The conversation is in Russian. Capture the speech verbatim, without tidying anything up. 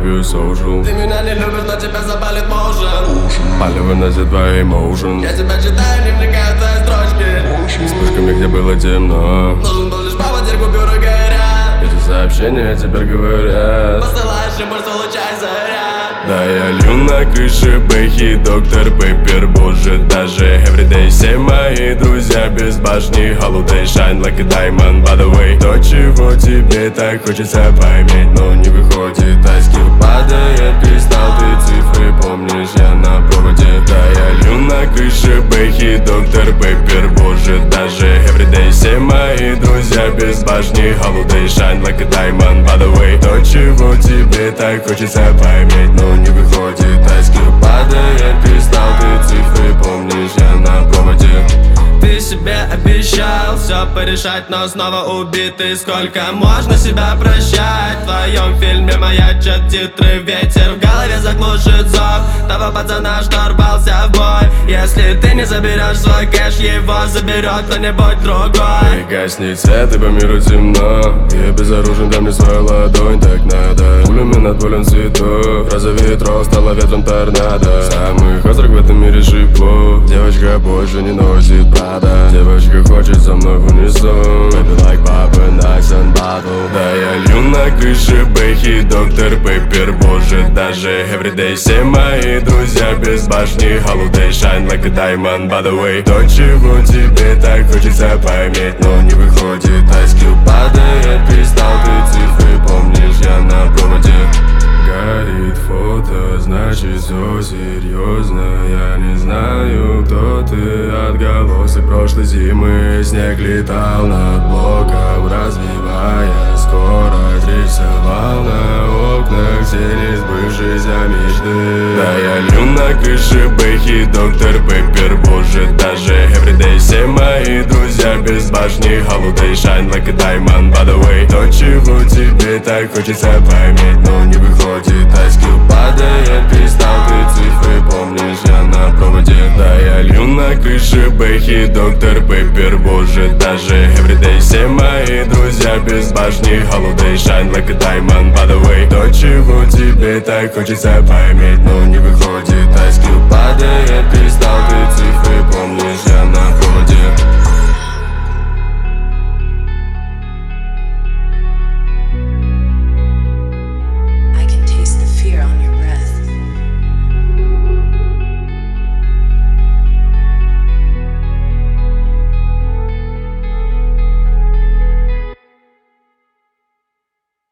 you social. Ты меня не любишь, но тебя запалит motion. Пали выносит твои emotion. Я тебя читаю, не вникаю в твои строчки. Вспышками, где было темно. Нужен был лишь повод, теперь купюры горят. Эти сообщения теперь говорят: посылаешь импульс, лучай заря. да, я лью на крыше бэхи, доктор Пеппер, боже, даже everyday. Все мои друзья без башни, holiday shine like a diamond, by the way. То, чего тебе так хочется поймать, но не выходит, а скилл падает, кристалл, ты цифры помнишь, я на проводе. Да, я лью на крыше бэхи, доктор Пеппер, боже, даже everyday. Все мои друзья без башни, holiday shine like a diamond, by the way. То, чего тебе так хочется поймать, но не выходит, а скилл падает, кристалл, ты цифры помнишь, я на проводе. Ты себе обещал все порешать, но снова убитый. Сколько можно себя прощать? В твоем фильме маячат титры, ветер в голове заглушит зов того пацана, что рвался в бой. Если ты не заберешь свой кэш, его заберет кто-нибудь другой. И гаснет свет, и по миру темно. Я безоружен, дай мне свою ладонь, так надо. Пулями над полем цветов, розовый ветров стало ветром торнадо. Самых острых в этом мире шипов. Девочка больше не носит Прада. Девочка хочет со мной в унисон. Baby like Papa, nice and bottle. Да, я лью на крыше бэхи, доктор Пеппер, боже, даже everyday. Все мои друзья без башни, holiday shine like a diamond, by the way. То, чего тебе так хочется поймать, но не выходит, а скилл падает, кристалл, ты цифры помнишь, я на проводе. Горит фото, значит все серьезно. Я не знаю, кто ты, отголосок прошлой зимы. Снег летал над блоком, развивая скорость. Рисовал на окнах тени сбывшейся мечты. Да, я лью на крыше бэхи, доктор Пеппер, боже, даже everyday. Все мои друзья без башни, holiday shine like a diamond, by the way. То, чего тебе так хочется поймать, но не выходит, а скилл падает, кристалл, ты цифры помнишь, я на проводе. Да, я лью на крыше бэхи, доктор Пеппер, боже, даже everyday. Все мои друзья без башни, holiday shine like a diamond, by the way. То, чего тебе так хочется поймать, но не выходит, а скилл падает, кристалл, ты цифры помнишь, я на проводе.